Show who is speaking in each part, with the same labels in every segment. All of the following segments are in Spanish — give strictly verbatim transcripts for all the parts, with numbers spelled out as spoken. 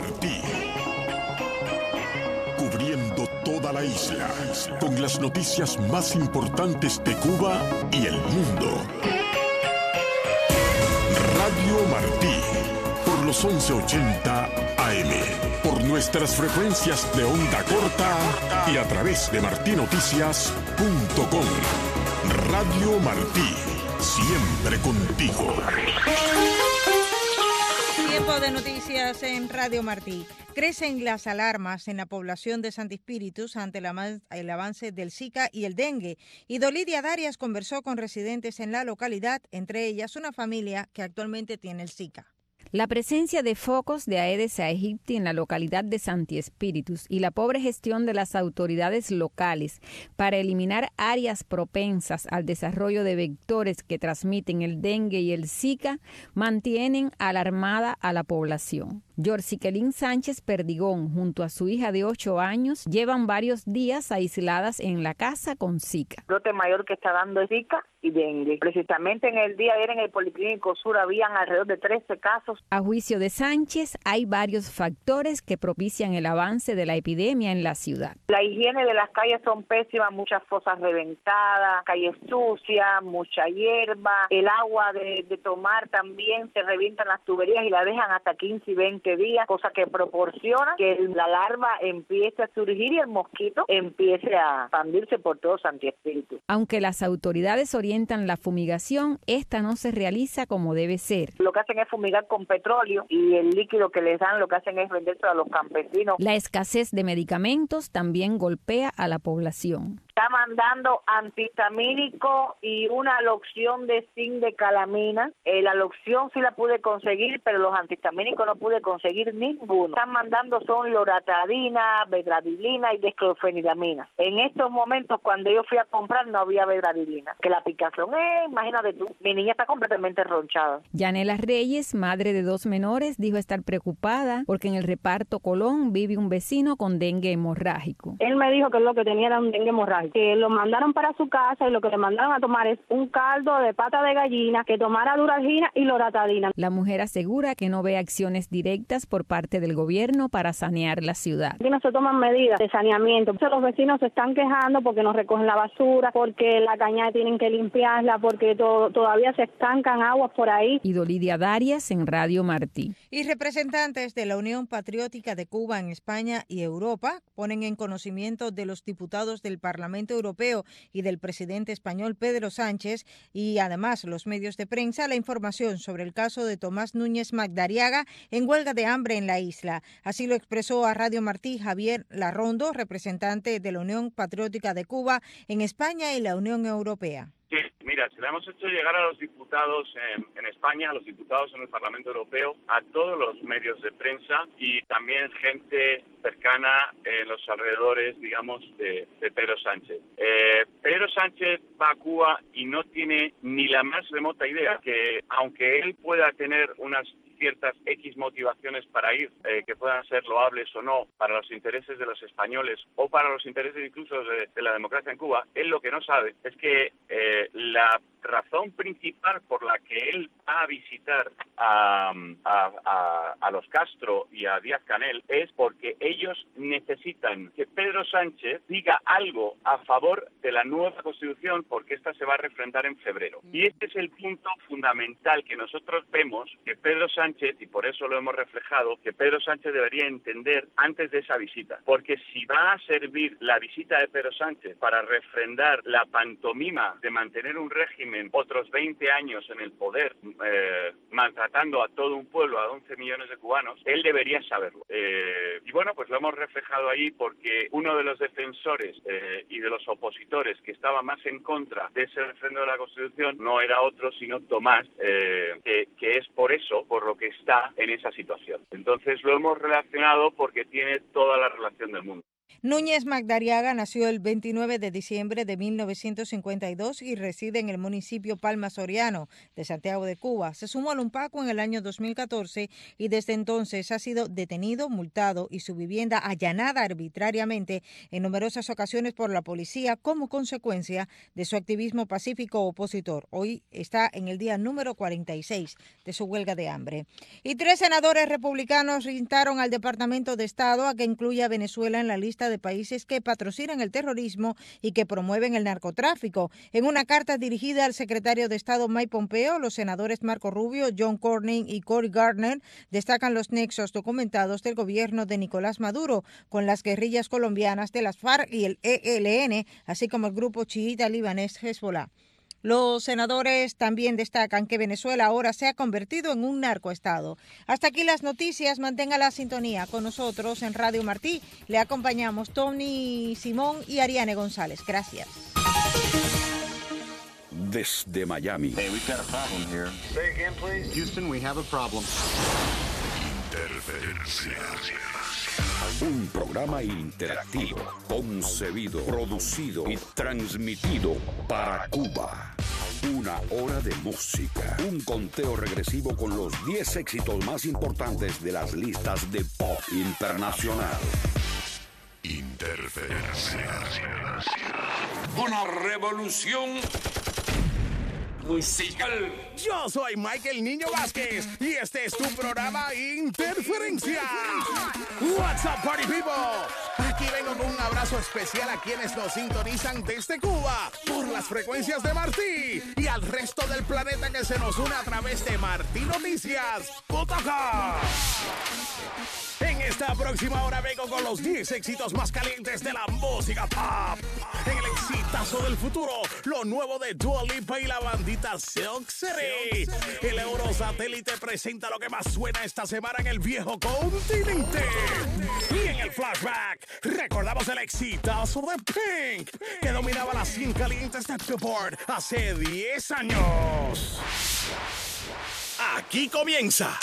Speaker 1: Martí. Cubriendo toda la isla, con las noticias más importantes de Cuba y el mundo. Radio Martí, por los once ochenta A M, por nuestras frecuencias de onda corta y a través de martí noticias punto com. Radio Martí, siempre contigo.
Speaker 2: Tiempo de noticias en Radio Martí. Crecen las alarmas en la población de Santi Espíritus ante el avance del Zika y el dengue. Y Dolidia Darias conversó con residentes en la localidad, entre ellas una familia que actualmente tiene el Zika.
Speaker 3: La presencia de focos de Aedes aegypti en la localidad de Santi Espíritus y la pobre gestión de las autoridades locales para eliminar áreas propensas al desarrollo de vectores que transmiten el dengue y el Zika mantienen alarmada a la población. Yorciquelín Sánchez Perdigón, junto a su hija de ocho años, llevan varios días aisladas en la casa con Zika.
Speaker 4: El brote mayor que está dando es Zika y dengue. Precisamente en el día de ayer en el Policlínico Sur habían alrededor de trece casos.
Speaker 3: A juicio de Sánchez, hay varios factores que propician el avance de la epidemia en la ciudad.
Speaker 4: La higiene de las calles son pésimas, muchas fosas reventadas, calles sucias, mucha hierba. El agua de, de tomar también se revientan las tuberías y la dejan hasta quince y veinte días, cosa que proporciona que la larva empiece a surgir y el mosquito empiece a expandirse por todo Santi Espíritu.
Speaker 3: Aunque las autoridades orientan la fumigación, esta no se realiza como debe ser.
Speaker 4: Lo que hacen es fumigar con petróleo y el líquido que les dan lo que hacen es vendérselo a los campesinos.
Speaker 3: La escasez de medicamentos también golpea a la población.
Speaker 4: Está mandando antihistamínico y una loción de zinc de calamina. Eh, la loción sí la pude conseguir, pero los antihistamínicos no pude conseguir ninguno. Están mandando son loratadina, bedradilina y desclofenidamina. En estos momentos, cuando yo fui a comprar, no había bedradilina. Que la picazón, eh, imagínate tú, mi niña está completamente ronchada.
Speaker 3: Yanela Reyes, madre de dos menores, dijo estar preocupada porque en el reparto Colón vive un vecino con dengue hemorrágico.
Speaker 5: Él me dijo que lo que tenía era un dengue hemorrágico, que lo mandaron para su casa y lo que le mandaron a tomar es un caldo de pata de gallina, que tomara duralgina y loratadina.
Speaker 3: La mujer asegura que no ve acciones directas por parte del gobierno para sanear la ciudad.
Speaker 5: Aquí no se toman medidas de saneamiento. Entonces los vecinos se están quejando porque no recogen la basura, porque la cañada tienen que limpiarla, porque to- todavía se estancan aguas por ahí.
Speaker 3: Y Dolidia Darias en Radio Martí.
Speaker 2: Y representantes de la Unión Patriótica de Cuba en España y Europa ponen en conocimiento de los diputados del Parlamento Europeo y del presidente español Pedro Sánchez y además los medios de prensa la información sobre el caso de Tomás Núñez Magdariaga en huelga de hambre en la isla. Así lo expresó a Radio Martí Javier Larrondo, representante de la Unión Patriótica de Cuba en España y la Unión Europea.
Speaker 6: Sí, mira, se le hemos hecho llegar a los diputados en, en España, a los diputados en el Parlamento Europeo, a todos los medios de prensa y también gente cercana en los alrededores, digamos, de, de Pedro Sánchez. Eh, Pedro Sánchez va a Cuba y no tiene ni la más remota idea que, aunque él pueda tener unas ciertas X motivaciones para ir, eh, que puedan ser loables o no, para los intereses de los españoles o para los intereses incluso de, de la democracia en Cuba, él lo que no sabe es que eh, la razón principal por la que él va a visitar a, a, a, a los Castro y a Díaz-Canel es porque ellos necesitan que Pedro Sánchez diga algo a favor de la nueva Constitución, porque esta se va a refrendar en febrero. Y este es el punto fundamental que nosotros vemos que Pedro Sánchez, y por eso lo hemos reflejado, que Pedro Sánchez debería entender antes de esa visita. Porque si va a servir la visita de Pedro Sánchez para refrendar la pantomima de mantener un régimen otros veinte años en el poder, eh, maltratando a todo un pueblo, a once millones de cubanos, él debería saberlo. Eh, y bueno, pues lo hemos reflejado ahí porque uno de los defensores eh, y de los opositores que estaba más en contra de ese refrendo de la Constitución no era otro sino Tomás, eh, que, que es por eso, por lo que está en esa situación. Entonces lo hemos relacionado porque tiene toda la relación del mundo.
Speaker 2: Núñez Magdariaga nació el veintinueve de diciembre de mil novecientos cincuenta y dos y reside en el municipio Palma Soriano de Santiago de Cuba. Se sumó al UNPACO en el año dos mil catorce y desde entonces ha sido detenido, multado y su vivienda allanada arbitrariamente en numerosas ocasiones por la policía como consecuencia de su activismo pacífico opositor. Hoy está en el día número cuarenta y seis de su huelga de hambre. Y tres senadores republicanos instaron al Departamento de Estado a que incluya a Venezuela en la lista de países que patrocinan el terrorismo y que promueven el narcotráfico. En una carta dirigida al secretario de Estado Mike Pompeo, los senadores Marco Rubio, John Cornyn y Cory Gardner destacan los nexos documentados del gobierno de Nicolás Maduro con las guerrillas colombianas de las FARC y el E L N, así como el grupo chiita libanés Hezbollah. Los senadores también destacan que Venezuela ahora se ha convertido en un narcoestado. Hasta aquí las noticias. Mantenga la sintonía con nosotros en Radio Martí. Le acompañamos Tony Simón y Ariane González. Gracias.
Speaker 1: Desde Miami.
Speaker 7: Hey, we've got a problem here. Say again, please. Houston, we have a problem.
Speaker 1: Interferencia. Un programa interactivo, concebido, producido y transmitido para Cuba. Una hora de música, un conteo regresivo con los diez éxitos más importantes de las listas de pop internacional. Interferencia. Una revolución musical.
Speaker 8: Yo soy Michael Niño Vázquez y este es tu programa Interferencia. What's up, party people? Aquí vengo con un abrazo especial a quienes nos sintonizan desde Cuba por las frecuencias de Martí y al resto del planeta que se nos une a través de martí noticias punto com. En esta próxima hora vengo con los diez éxitos más calientes de la música pop. En el exitazo del futuro, lo nuevo de Dua Lipa y la bandita Silk City. El Eurosatélite presenta lo que más suena esta semana en el viejo continente. Y en el flashback, recordamos el exitazo de Pink, que dominaba las cien calientes de Billboard hace diez años. Aquí comienza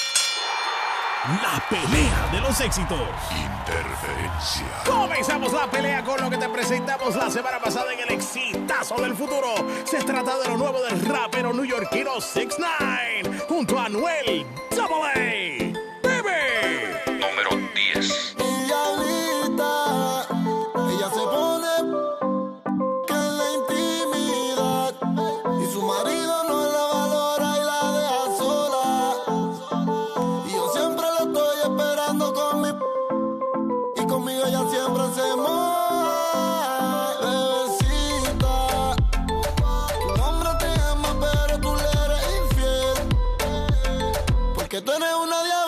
Speaker 8: la pelea de los éxitos.
Speaker 1: Interferencia.
Speaker 8: Comenzamos la pelea con lo que te presentamos la semana pasada en el exitazo del futuro. Se trata de lo nuevo del rapero neoyorquino six nine junto a Anuel Double A. ¡Bebe!
Speaker 1: Número diez.
Speaker 9: Ella ella se pone que en la intimidad y su marido no la valora y la deja sola. Y yo siempre la estoy esperando con mi y conmigo ella siempre se moja. Bebecita, tu hombre te ama pero tú le eres infiel porque tú eres una diabla.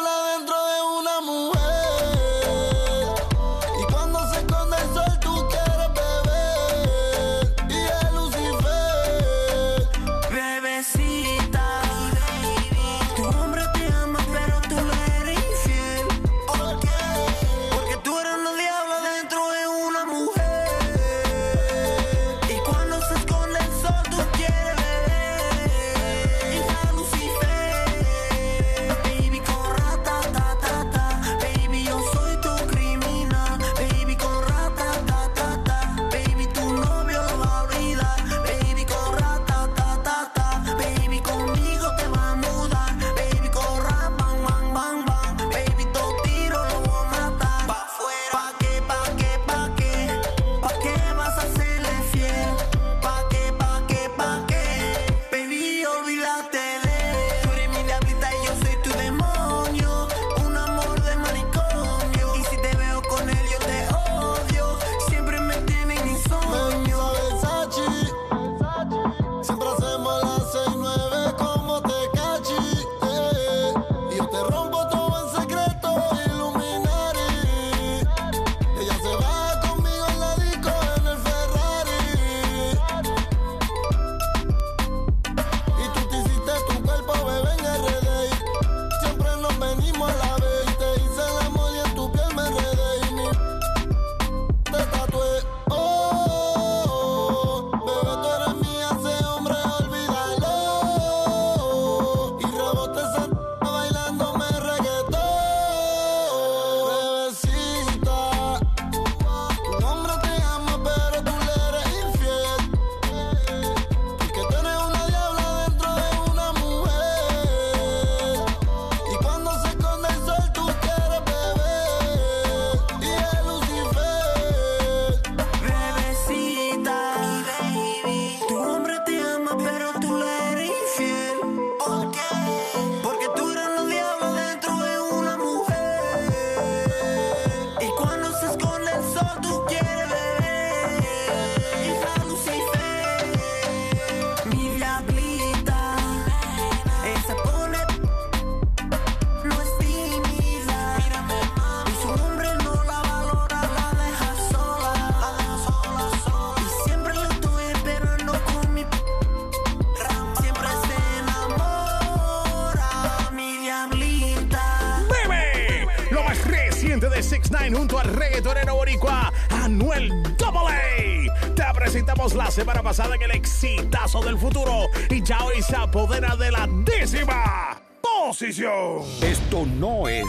Speaker 8: reciente de six nine junto al reggaetonero boricua Anuel Double A. Te presentamos la semana pasada en el exitazo del futuro y ya hoy se apodera de la décima posición.
Speaker 10: Esto no es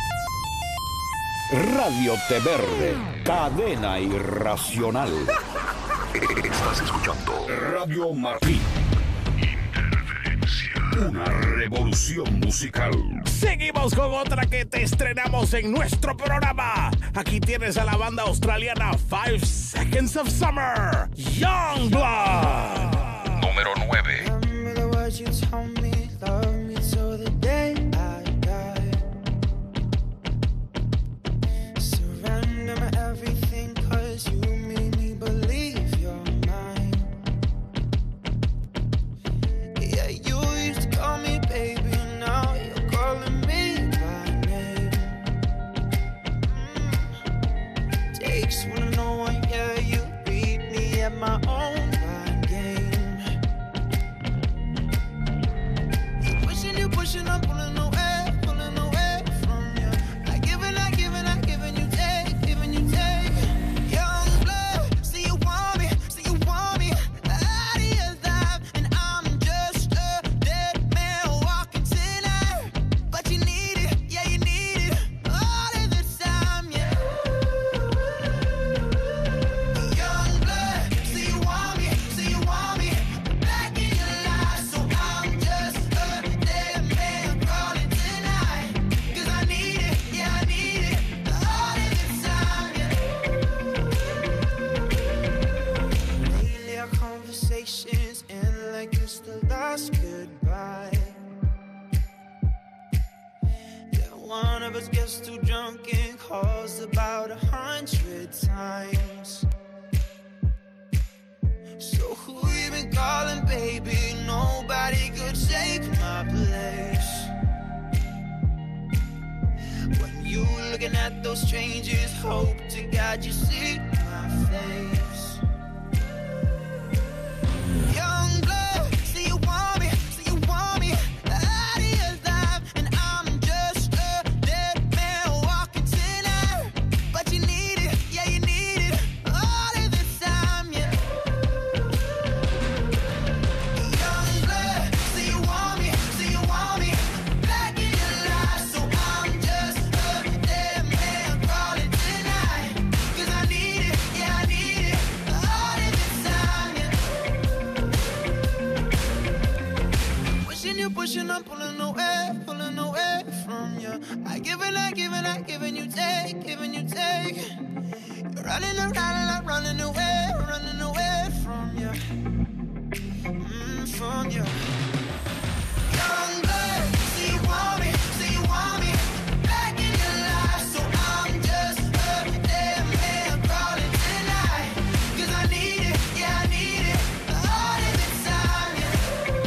Speaker 10: Radio Té Verde, cadena irracional. Estás escuchando Radio Martí. Interferencia. Una revolución musical.
Speaker 8: Seguimos con otra que te estrenamos en nuestro programa. Aquí tienes a la banda australiana Five Seconds of Summer, Youngblood.
Speaker 10: Número nueve.
Speaker 11: My own mind game. You pushing, you pushing, I'm pulling away, pulling away from you. I give and I give and I give and you take, give and you take. Young blood, see you want me, see you want me out of your life, and I'm just a dead man walking tonight. But you need it, yeah you need it all of the time, yeah. Young blood. See you want me, see you want me back in your life. So I'm just a dead man calling tonight. Cause I need it, yeah I need it all of the time, yeah. Lately our conversations end like it's the last goodbye. Yeah, one of us gets too drunk and calls about a hundred times. So who you been calling, baby? Nobody could take my place. When you looking at those strangers, hope to God you see my face. Young blood, see you want me, see you want me out of your life, and I'm just a dead man walking tonight. But you need it, yeah you need it all of the time, yeah. Young blood, see you want me, see you want me back in your life. So I'm just a dead man calling tonight. Cause I need it, yeah I need it all of the time, yeah. Pushing you, pushing, I'm pulling away, pulling away from you. I give and I give and I give and you take, give and you take. You're running around and I'm running away, running away from you. Mm, from you. Young blood, see you want me, see you want me back in your life. So I'm just a dead man calling tonight. Cause I need it, yeah I need it all of the time, yeah.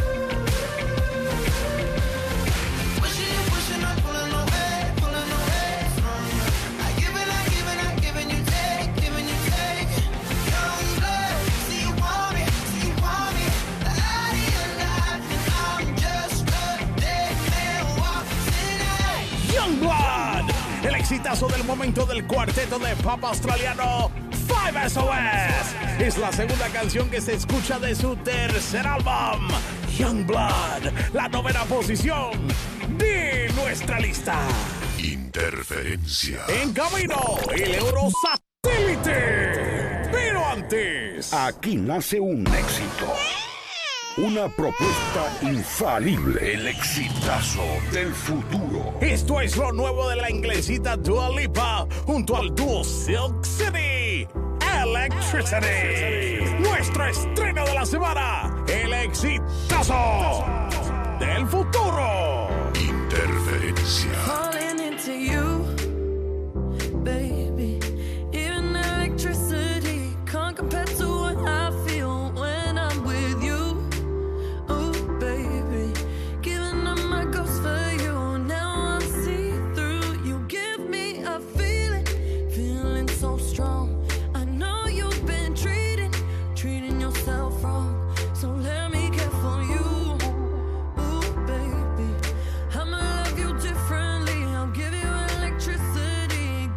Speaker 11: Pushing you, pushing, I'm pulling away, pulling away from you. I give and I give and I give and you take, give and you take. Young blood, see you want me, see you want me out of your life, and I'm just a dead man walking tonight.
Speaker 8: Youngblood, el exitazo del momento del cuarteto de pop australiano Five S O S. Es la segunda canción que se escucha de su tercer álbum, Youngblood, la novena posición de nuestra lista.
Speaker 1: Interferencia.
Speaker 8: En camino, el Eurosatélite. Pero antes,
Speaker 10: Aquí nace un éxito. Una propuesta infalible. El exitazo del futuro.
Speaker 8: esto es lo nuevo de la inglesita Dua Lipa junto al dúo Silk City, Electricity. Nuestro estreno de la semana, el exitazo del futuro.
Speaker 1: Interferencia.
Speaker 11: Falling into you, baby. Even electricity can't compare to what I feel when I'm with you. Oh, baby, giving up my ghost for you. Now I see through. You give me a feeling, feeling so strong. I know you've been treating, treating yourself wrong. So let me care for you. Ooh, baby, I'ma love you differently. I'll give you electricity.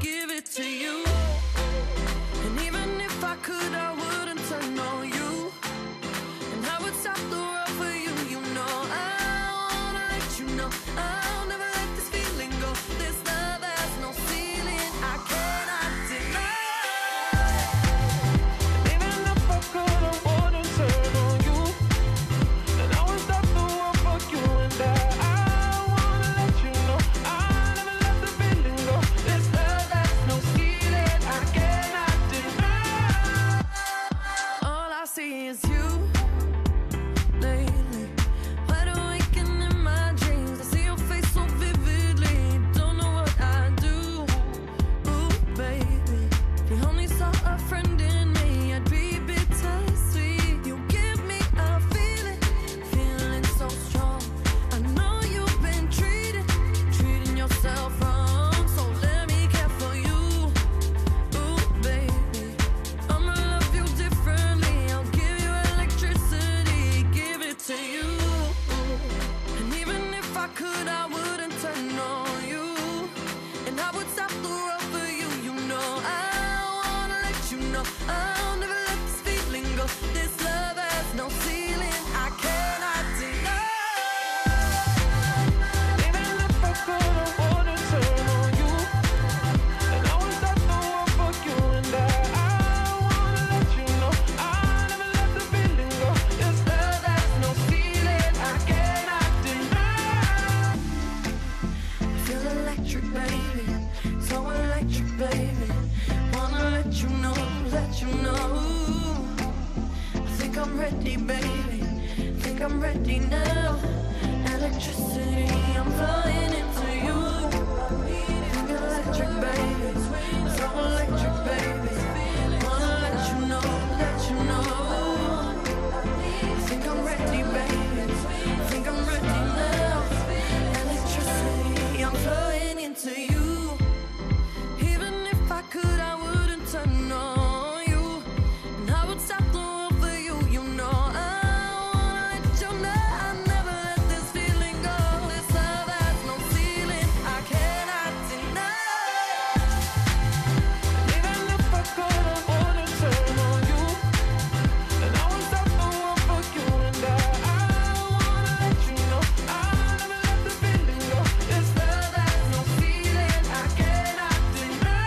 Speaker 11: I'm ready, baby. Think I'm ready now. Electricity, I'm flying into you. Think electric, baby. So electric, baby. Wanna let you know, let you know. Think I'm ready, baby. Think I'm ready now. Electricity, I'm flying into you. Even if I could, I wouldn't turn on you. And I would stop the world for you, you know. I wanna let you know I never let this feeling go. This love has no ceiling, I cannot deny. Even if I could, I wouldn't turn on you. And I would stop the world for you. And I, I wanna let you know I never let the feeling go. This love has no ceiling, I cannot deny.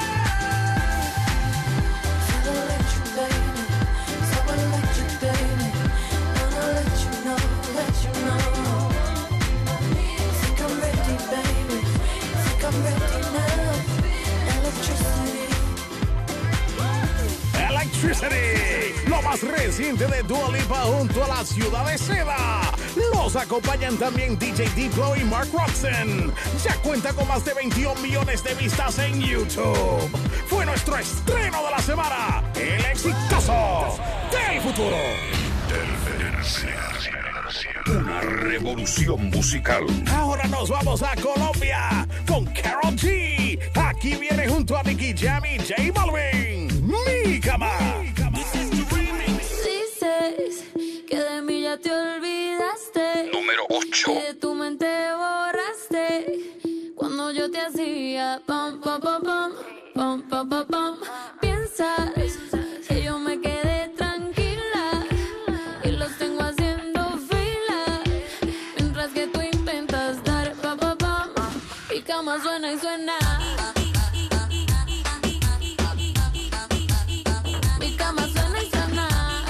Speaker 11: So electric, baby. So electric, baby. Wanna let you know, let you know. Think I'm ready, baby. Think I'm ready now. Electricity.
Speaker 8: Electricity, lo más reciente de Dua Lipa junto a la Ciudad de Seda. Los acompañan también D J Diplo y Mark Ronson. Ya cuenta con más de veintiún millones de vistas en YouTube. Fue nuestro estreno de la semana, el exitazo del futuro.
Speaker 10: Una revolución musical.
Speaker 8: Ahora nos vamos a Colombia con Karol G. Aquí viene junto a Nicky Jam y J Balvin. Mi cama.
Speaker 11: Dices que de mí ya te olvidaste.
Speaker 10: Número ocho.
Speaker 11: Que de tu mente borraste. Cuando yo te hacía pam, pam, pam, pam, pam, pam, pam, pam. Piensas que yo me quedé tranquila y los tengo haciendo fila. Mientras que tú intentas dar pam, pam, pam. Mi cama suena y suena. Mi cama suena y suena.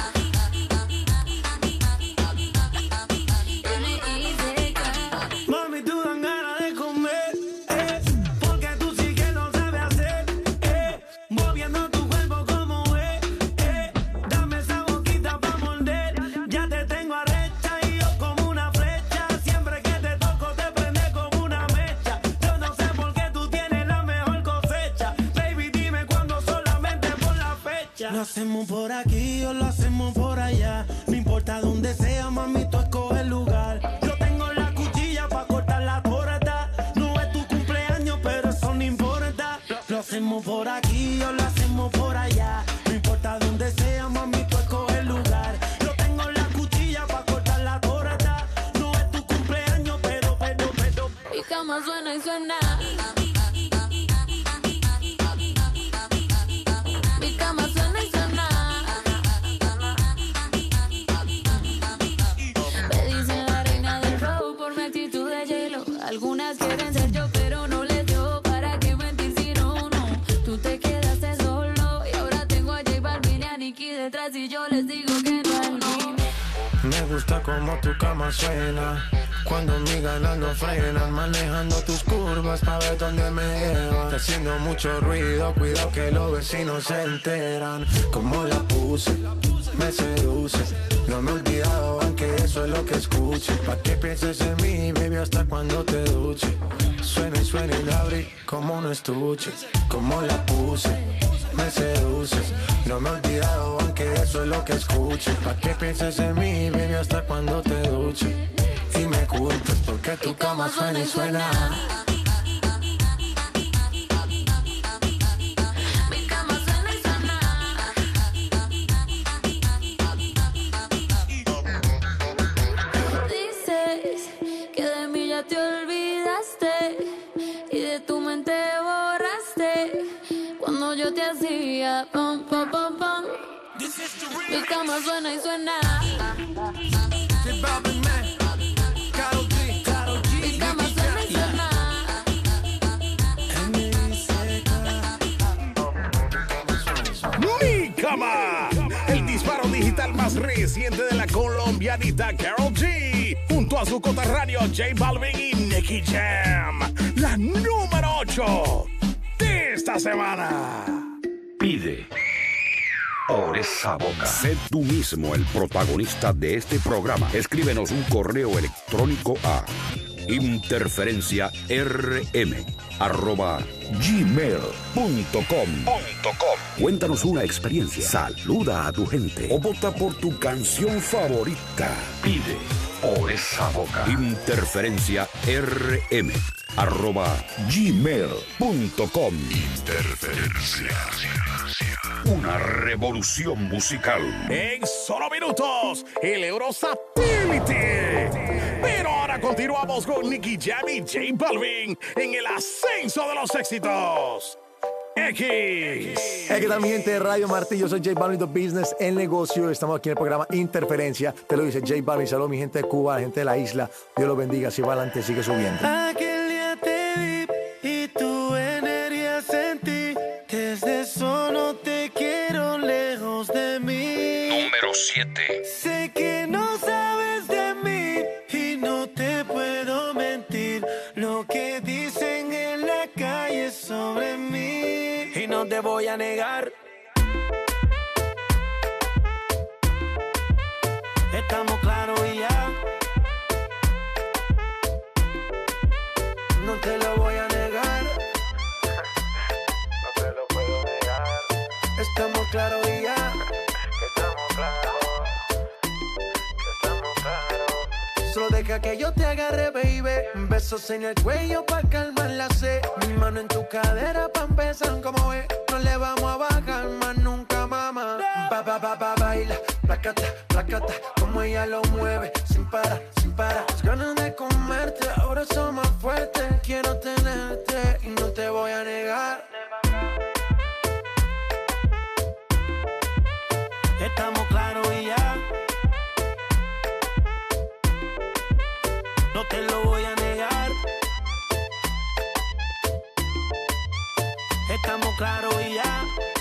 Speaker 12: Mami, tú dan ganas de comer, eh, porque tú sí que lo sabes hacer, eh, moviendo tu cuerpo como es, eh, dame esa boquita pa' morder, ya te tengo arrecha y yo como una flecha, siempre que te toco te prende como una mecha, yo no sé por qué tú tienes la mejor cosecha, baby dime cuándo solamente por la fecha, lo hacemos por aquí o lo hacemos por allá, no importa dónde sea, mami, tú escoge el lugar, yo tengo la cuchilla pa' cortar la torta, no es tu cumpleaños, pero eso no importa, lo hacemos por aquí o lo hacemos por allá, no importa dónde sea, mami, tú escoge el lugar, yo tengo la cuchilla pa' cortar la torta, no es tu cumpleaños, pero, pero, pero,
Speaker 11: Mi cama suena y suena. Mi cama suena y suena. Me dicen la reina del flow por mi actitud de hielo. Algunas quieren ser yo, pero no les dio. ¿Para qué mentir si no, no? Tú te quedaste solo y ahora tengo a J Balvin y a Nicky detrás y yo les digo que no, no.
Speaker 12: me gusta como tu cama suena. Cuando mis ganas no frenan, manejando tus curvas pa' ver dónde me llevan. Está haciendo mucho ruido, cuidado que los vecinos se enteran. Como la puse, me seduce. No me he olvidado, aunque eso es lo que escuche. Pa' que pienses en mí, baby, hasta cuando te duche. Suena y suena y la abrí como un estuche. Como la puse, me seduces. No me he olvidado, aunque eso es lo que escuche. Pa' que pienses en mí, baby, hasta cuando te duche. Y me culpes porque tu cama suena y suena.
Speaker 11: Mi cama suena y suena. Dices que de mí ya te olvidaste y de tu mente borraste cuando yo te hacía pam, pam, pam, pam. Mi cama suena y suena. Mi cama suena y suena.
Speaker 8: Mi cama, el disparo digital más reciente de la colombianita Karol G, junto a su coterráneo J Balvin y Nicky Jam, la número ocho de esta semana.
Speaker 10: Pide por esa boca. Sé tú mismo el protagonista de este programa. Escríbenos un correo electrónico a interferencia rm arroba gmail punto com. Cuéntanos una experiencia, saluda a tu gente o vota por tu canción favorita. Pide por esa boca. Interferencia rm arroba gmail punto com. Interferencia. Una revolución musical.
Speaker 8: En solo minutos, el Eurosatélite. Pero ahora continuamos con Nicky Jam y J Balvin en el ascenso de los éxitos. X.
Speaker 13: Hey, ¿qué tal mi gente de Radio Martí? Yo soy J Balvin de Business, el negocio. Estamos aquí en el programa Interferencia. Te lo dice J Balvin. Saludos mi gente de Cuba, la gente de la isla. Dios los bendiga. Si va adelante, sigue subiendo.
Speaker 12: Aquel día te vi y tu energía sentí. Desde eso no te quiero lejos de mí.
Speaker 10: Número siete.
Speaker 12: Sé que no sabes de mí y no te puedo mentir. Lo que dicen en la calle sobre mí y no te voy a negar. Estamos claros y ya. No te lo voy a negar. No te lo puedo negar. Estamos claros y ya. Estamos claros. Estamos claros. Solo deja que yo te agarre, baby. Besos en el cuello pa' calmar la sed. Mi mano en tu cadera pa' empezar como es. No le vamos a bajar más nunca, mamá. Ba, ba, ba, ba, baila. Placata, placata. Como ella lo mueve. Sin parar, sin parar. Las ganas de comerte ahora son más fuertes. Quiero tenerte y no te voy a negar. Estamos claros y ya. No te lo voy a negar. Estamos claros y ya.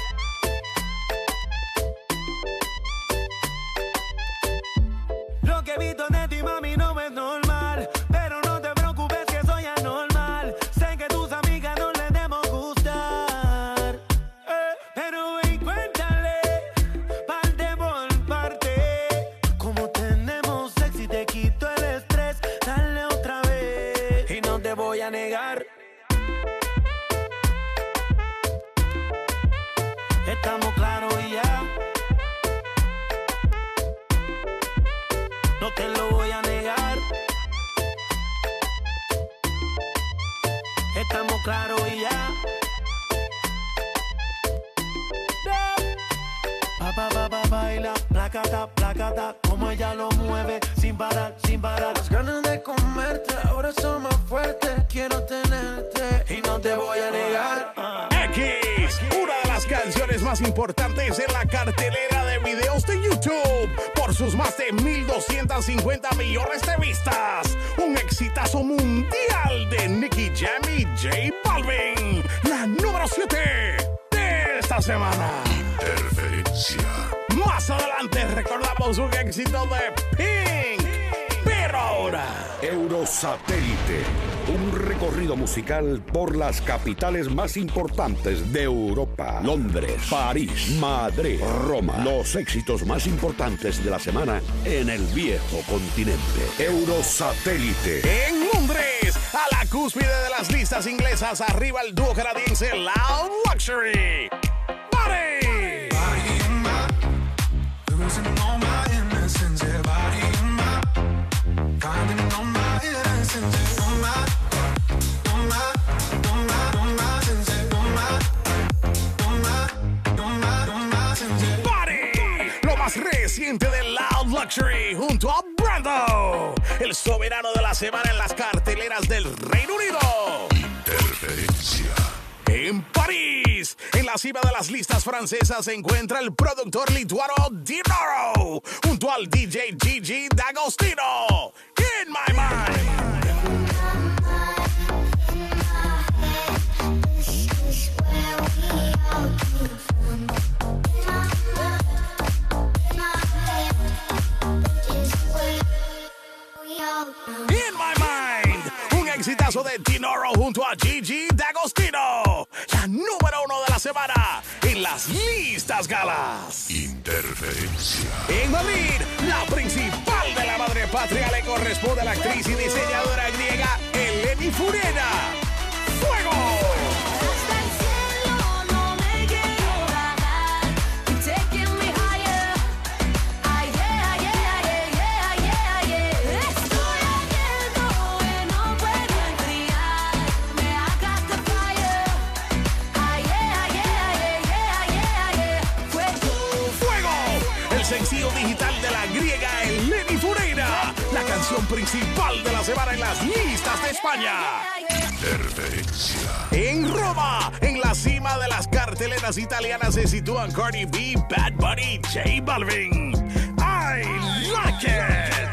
Speaker 12: Lo que he visto de ti, mami, no es normal. Pero no te preocupes que soy anormal. Sé que tus amigas no les debemos gustar. Eh, pero ven, cuéntale, parte por parte. Como tenemos sexo y te quito el estrés. Dale otra vez y no te voy a negar. Estamos claros y ya. No te lo voy a negar. Estamos claros y ya. Pa, pa, pa, pa, baila, placata, placata. Como ella lo mueve, sin parar, sin parar. Las ganas de comerte ahora son más fuertes. Quiero tenerte y no te voy a negar.
Speaker 8: X, una de las canciones más importantes en la cartelera de videos de YouTube, por sus más de mil doscientas cincuenta millones de vistas. Un exitazo mundial de Nicky Jam y J Balvin. La número siete de esta semana.
Speaker 10: Interferencia.
Speaker 8: Más adelante recordamos un éxito de Pink. Pero ahora,
Speaker 10: Eurosatélite, un recorrido musical por las capitales más importantes de Europa. Londres, París, Madrid, Roma. Los éxitos más importantes de la semana en el viejo continente. Eurosatélite.
Speaker 8: En Londres, a la cúspide de las listas inglesas, arriba el dúo canadiense Loud Luxury. ¡Party! Lo más reciente de Loud Luxury junto a Brando, el soberano de la semana en las carteleras del Reino Unido.
Speaker 10: Interferencia.
Speaker 8: En París, en la cima de las listas francesas, se encuentra el productor lituano Dinoro junto al D J Gigi D'Agostino. In My Mind. In My Mind, un exitazo de Dinoro junto a Gigi D'Agostino, la número uno de la semana en en las listas galas.
Speaker 1: Interferencia.
Speaker 8: En Madrid, la principal de la madre patria le corresponde a la actriz y diseñadora griega Eleni Foureira. ¡Fuego! Sencillo digital de la griega Eleni Foureira, la canción principal de la semana en las listas de España.
Speaker 1: Interferencia.
Speaker 8: En Roma, en la cima de las carteleras italianas se sitúan Cardi B, Bad Bunny, J Balvin. I like it.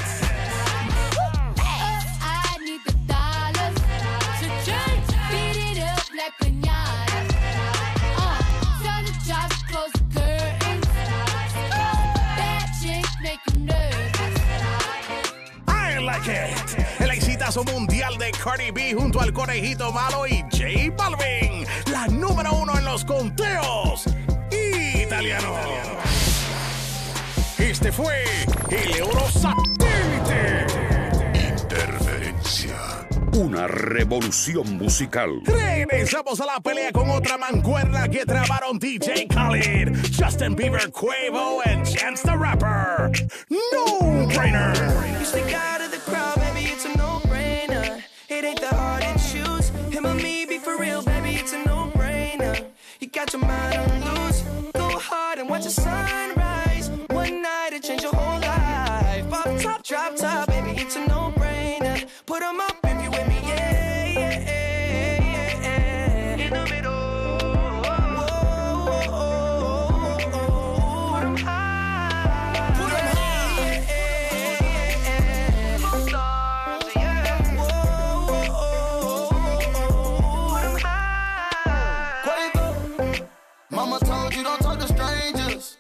Speaker 8: El exitazo mundial de Cardi B junto al Conejito Malo y J Balvin, la número uno en los conteos italianos. Este fue el Eurosatélite.
Speaker 1: Interferencia.
Speaker 10: Una revolución musical.
Speaker 8: Regresamos a la pelea con otra mancuerna que trabaron D J Khaled, Justin Bieber, Quavo, and Chance the Rapper. No brainer.
Speaker 11: You stick out of the crowd, baby, it's a no-brainer. It ain't that hard to choose. Him or me, be for real, baby, it's a no-brainer. You got your mind on loose. Go hard and watch the sunrise. One night it change your whole life. Pop top, drop top, baby, it's a no-brainer. Put 'em up if you with me, yeah, yeah, yeah, yeah. In the middle.
Speaker 9: Mama told you don't talk to strangers.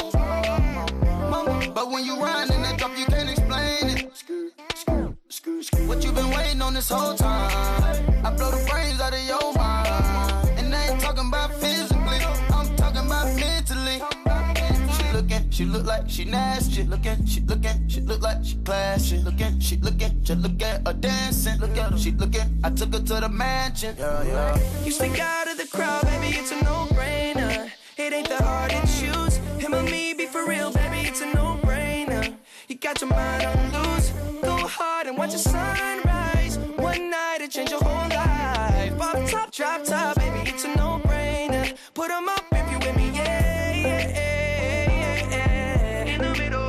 Speaker 9: But when you ride in that drop, you can't explain it. What you been waiting on this whole time? I blow the brains out of your mind. And I ain't talking about physically, I'm talking about mentally. She looking, she look like she nasty. Looking, she looking, she look like she classy. Looking, she looking, just look at her dancing. Look at her, she looking, I took her to the mansion. Yeah, yeah.
Speaker 11: You stick out of the crowd, baby, it's a no-brainer. It ain't that hard to choose. Him or me, be for real, baby, it's a no-brainer. You got your mind on loose. Go hard and watch the sunrise. One night it change your whole life. Pop top, drop top, baby, it's a no-brainer. Put 'em up if you with me, yeah, yeah, yeah, yeah. In the middle.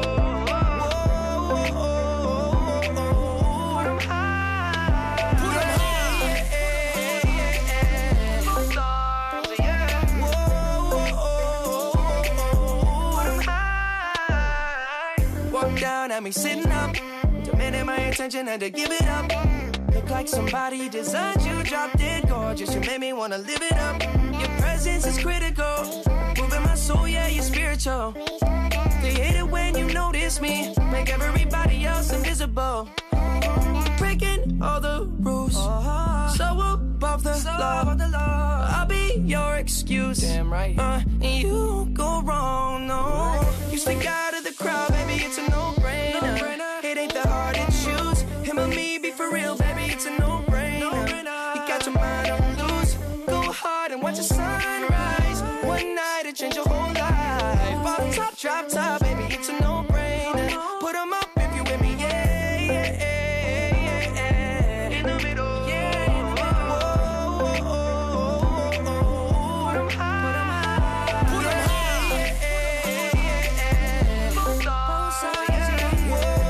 Speaker 11: Whoa, whoa, whoa, put 'em high. Put 'em high. Yeah, yeah, yeah, yeah. Stars, yeah. Whoa, whoa, put 'em high. Walk down at me sitting up. Demanding my attention, had to give it up. Look like somebody designed you, dropped it gorgeous. You made me wanna live it up. Your presence is critical, moving my soul, yeah, you're spiritual. They hate it when you notice me, make everybody else invisible. Breaking all the rules, so above the law. I'll be your excuse, damn right. Uh, and you won't go wrong, no. You stick out of the crowd, baby, it's a no-brainer. It ain't that hard to choose. Him or me, be for real, baby, it's a no-brainer. You got your mind on loose. Go hard and watch the sunrise. One night it change your whole life. Pop top, drop top, baby, it's a no-brainer. Put 'em up if you with me, yeah, yeah, yeah, yeah. In the middle, yeah, in the middle. Whoa, whoa, whoa, put 'em high. Put 'em high, yeah, yeah, yeah. Both sides, yeah.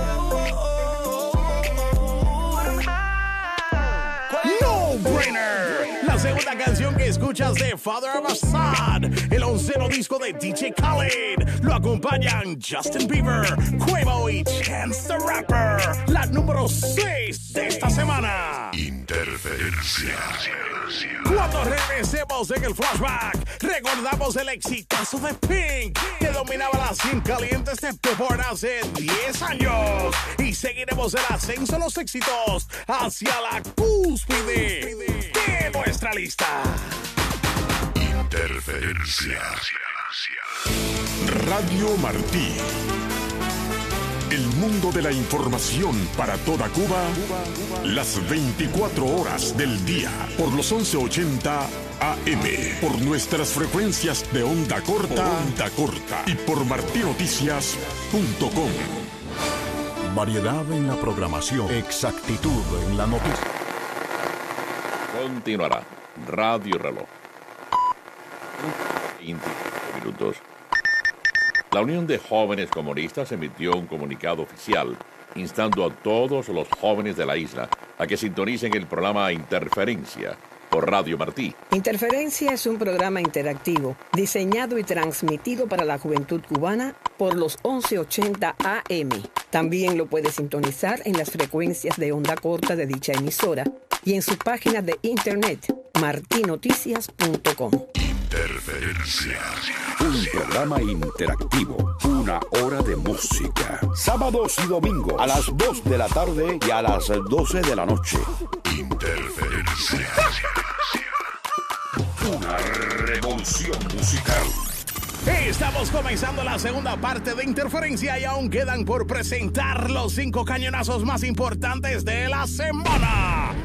Speaker 8: No-brainer. La segunda canción que escuchas de Father of Assad, el onceno disco de D J Khaled. Lo acompañan Justin Bieber, Quavo y Chance the Rapper. La número seis de esta semana.
Speaker 1: Interferencia.
Speaker 8: Cuando regresemos en el flashback, recordamos el exitazo de Pink, que dominaba las cien calientes de Billboard hace diez años. Y seguiremos el ascenso de los éxitos hacia la cúspide de nuestra lista.
Speaker 1: Interferencia. Radio Martí. El mundo de la información para toda Cuba, las veinticuatro horas del día, por los once ochenta A M, por nuestras frecuencias de onda corta, onda corta y por martinoticias punto com.
Speaker 14: Variedad en la programación, exactitud en la noticia.
Speaker 15: Continuará Radio Reloj. veinte minutos. La Unión de Jóvenes Comunistas emitió un comunicado oficial instando a todos los jóvenes de la isla a que sintonicen el programa Interferencia por Radio Martí.
Speaker 16: Interferencia es un programa interactivo diseñado y transmitido para la juventud cubana por los once ochenta A M. También lo puede sintonizar en las frecuencias de onda corta de dicha emisora y en su página de internet martinoticias punto com.
Speaker 1: Interferencia.
Speaker 10: Un programa interactivo, una hora de música. Sábados y domingos a las dos de la tarde y a las doce de la noche.
Speaker 1: Interferencia.
Speaker 10: Una revolución musical.
Speaker 8: Estamos comenzando la segunda parte de Interferencia y aún quedan por presentar los cinco cañonazos más importantes de la semana.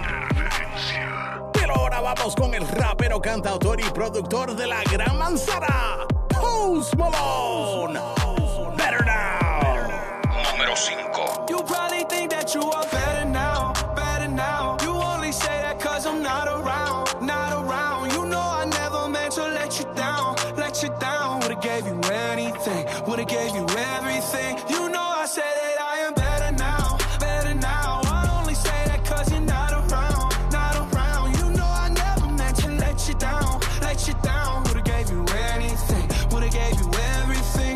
Speaker 8: Pero ahora vamos con el rapero, cantautor y productor de La Gran Manzana, Post Malone. Better Now.
Speaker 10: Número cinco.
Speaker 12: You probably think that you are better now, better now. You only say that cause I'm not around, not around. You know I never meant to let you down, let you down. Would've gave you anything, would've gave you everything. You know I said that I am better now, better now. I only say that cause you're not around, not around. You know I never meant to let you down, let you down. Would've gave you anything, would've gave you everything.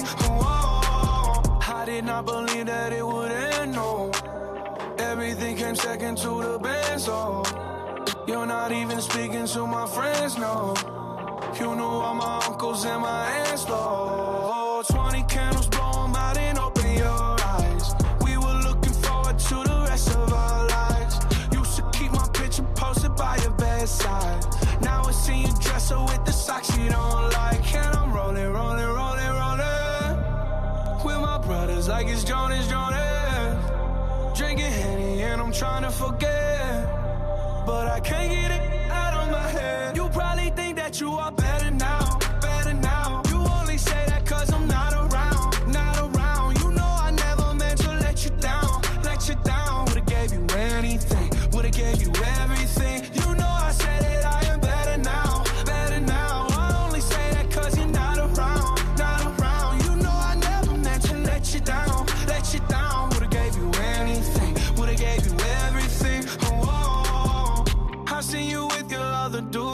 Speaker 12: Oh, I did not believe that it would end, no. Everything came second to the best, so you're not even speaking to my friends, no. You knew all my uncles and my aunts, though. Twenty candles, blow 'em out and open your eyes. We were looking forward to the rest of our lives. Used to keep my picture posted by your bedside. Now I see you dress her with the socks you don't like. And I'm rolling, rolling, rolling, rolling with my brothers like it's Jonas, Jonas. Drinking Henny and I'm trying to forget, but I can't get it out of my head. You probably think that you are better now, better now. You only say that cause I'm not around, not around. You know I never meant to let you down, let you down. Would've gave you anything, would've gave you everything. You know I said that I am better now, better now. I only say that cause you're not around, not around. You know I never meant to let you down, let you down. Would've gave you anything, would've gave you everything. Oh, I seen you with your other dude.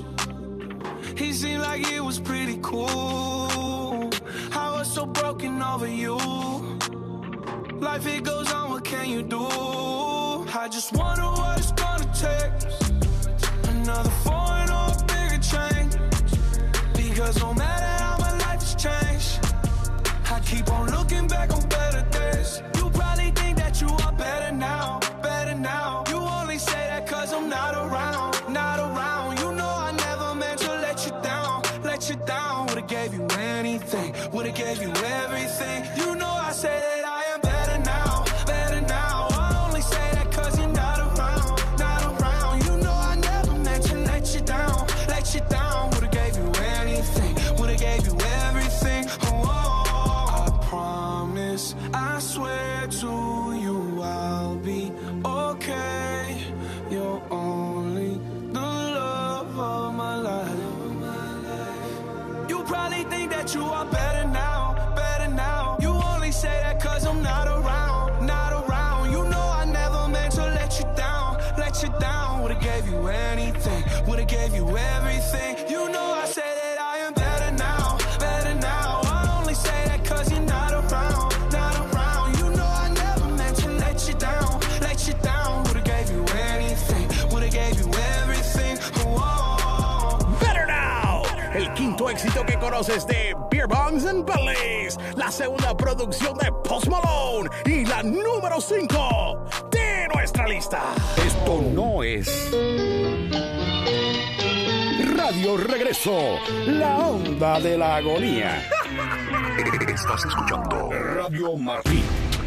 Speaker 12: He seemed like it was pretty cool. I was so broken over you. Life it goes on, what can you do? I just wonder what it's gonna take. Another foreign or a bigger change. Because no matter how my life has changed, I keep on looking back on better days. You probably think that you are better now, better now. You only say that cause I'm not around, not around. You know I never meant to let you down, let you down. Would've gave you anything, would've gave you everything. You know I say that I am better now, better now. I only say that cause you're not around, not around. You know I never meant to let you down, let you down. Would've gave you anything, would've gave you everything. Oh, I promise, I swear to you I'll be okay. You're only the love of my life. You probably think that you are better now, better now. You only say that cause I'm not around, not around. You know I never meant to let you down, let you down. Would've gave you anything, would've gave you everything. You know I say that I am better now, better now. I only say that cause you're not around, not around. You know I never meant to let you down, let you down. Would've gave you anything, would've gave you everything. Oh,
Speaker 8: Better Now, el quinto éxito que conoces de Beer Bongs and Bellies, la segunda producción de Post Malone y la número cinco de nuestra lista.
Speaker 10: Esto no es radio regresó, la onda de la agonía. Estás escuchando Radio Martín.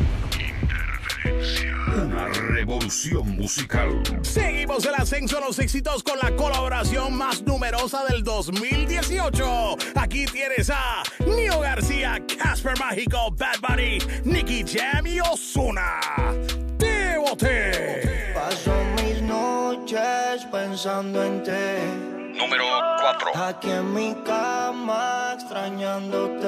Speaker 10: Una revolución musical.
Speaker 8: Seguimos el ascenso a los éxitos con la colaboración más numerosa del dos mil dieciocho. Aquí tienes a Nio García, Casper Mágico, Bad Bunny, Nicky Jam y Ozuna. ¡Te boté!
Speaker 17: Paso mis noches pensando en ti.
Speaker 10: Número cuatro.
Speaker 17: Aquí en mi cama extrañándote.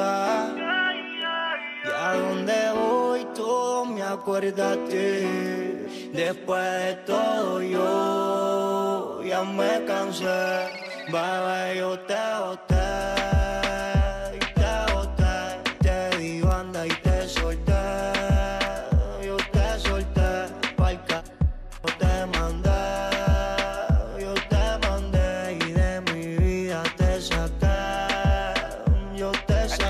Speaker 17: Y a donde voy todo me acuerda a ti. Después de todo yo ya me cansé. Bebé, yo te boté. Y te boté. Te di banda y te solté. Yo te solté. Pa'l c***, te mandé. Yo te mandé. Y de mi vida te saqué. Yo te saqué.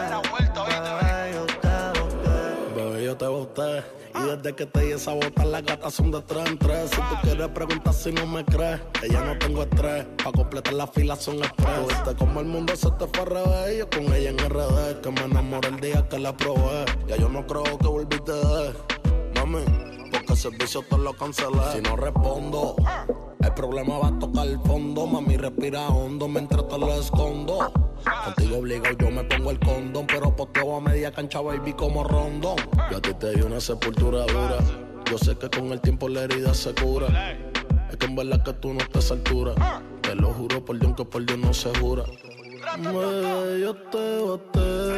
Speaker 18: Yo te boté y desde que te di esa bota las gatas son de tres en tres. Si tú quieres preguntar si no me crees, que ya no tengo estrés, pa' completar la fila son express. Viste como el mundo se te fue al revés, yo con ella en R D, que me enamoré el día que la probé. Ya yo no creo que volviste de mami, porque el servicio te lo cancelé. Si no respondo, el problema va a tocar el fondo. Mami, respira hondo mientras te lo escondo. Contigo obligado yo me pongo el condón, pero posteo a media cancha, baby, como rondón. Yo a ti te di una sepultura dura. Yo sé que con el tiempo la herida se cura. Es que en verdad que tú no estás a altura. Te lo juro por Dios que por Dios no se jura. Me, yo te boté.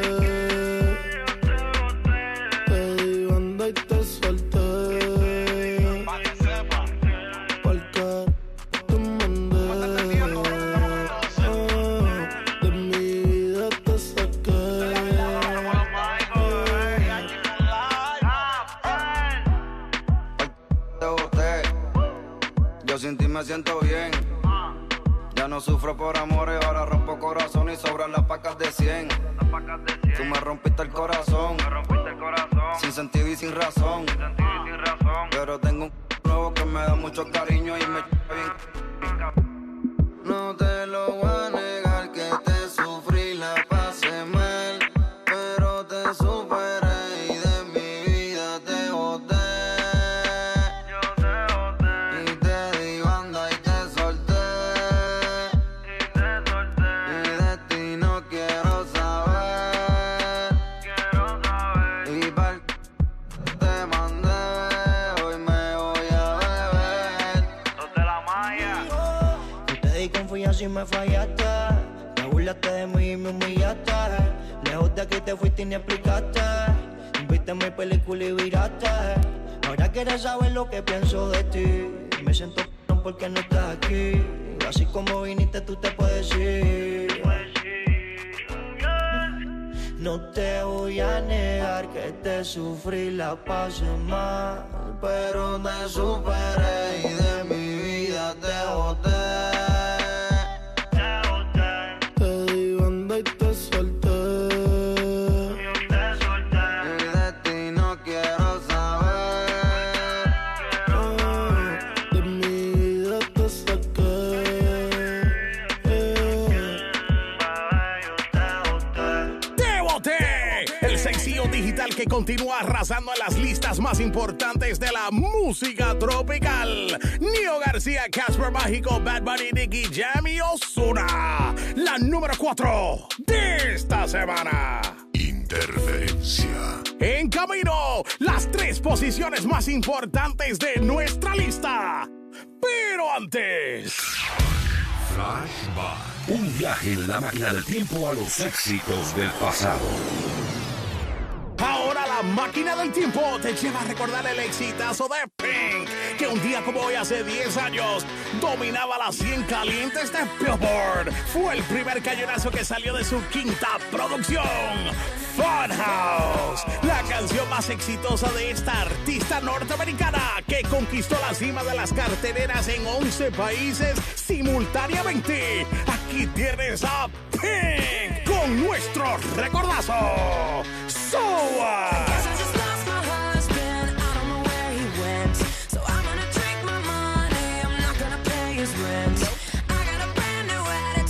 Speaker 18: Te di banda y te solté.
Speaker 19: Sin ti me siento bien. Ya no sufro por amores, ahora rompo corazón y sobran las pacas de cien. Tú me rompiste el corazón, sin sentido y sin razón. Pero tengo un nuevo que me da mucho cariño y me bien. No te lo voy a negar que te sufrí, la pasé mal, pero te superé y de mi vida te boté.
Speaker 17: Si me fallaste, me burlaste de mí y me humillaste. Lejos de aquí te fuiste y ni explicaste. Viste mi película y viraste. Ahora quieres saber lo que pienso de ti. Me siento p*** porque no estás aquí. Así como viniste tú te puedes ir. No te voy a negar que te sufrí, la pasé mal, pero te superé y de mi vida te boté.
Speaker 8: Que continúa arrasando en las listas más importantes de la música tropical. Nio García, Casper Mágico, Bad Bunny, Nicky Jam y Ozuna. La número cuatro de esta semana.
Speaker 1: Interferencia.
Speaker 8: En camino, las tres posiciones más importantes de nuestra lista. Pero antes...
Speaker 10: Flashback. Un viaje en la máquina del tiempo a los éxitos del pasado.
Speaker 8: Ahora la máquina del tiempo te lleva a recordar el exitazo de Pink, que un día como hoy hace diez años dominaba las cien calientes de Billboard. Fue el primer cañonazo que salió de su quinta producción, Funhouse, la canción más exitosa de esta artista norteamericana que conquistó la cima de las carteleras en once países simultáneamente. Aquí tienes a Pink con nuestro recordazo. So what?
Speaker 11: Rent. I got a brand new attitude.